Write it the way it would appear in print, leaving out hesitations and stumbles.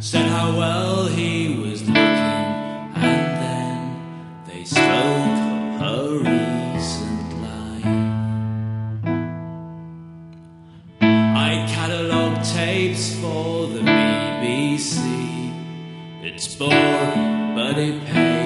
said how well he was looking, and then they spoke of her recent life. I catalogue tapes for the BBC. It's boring, but it pays.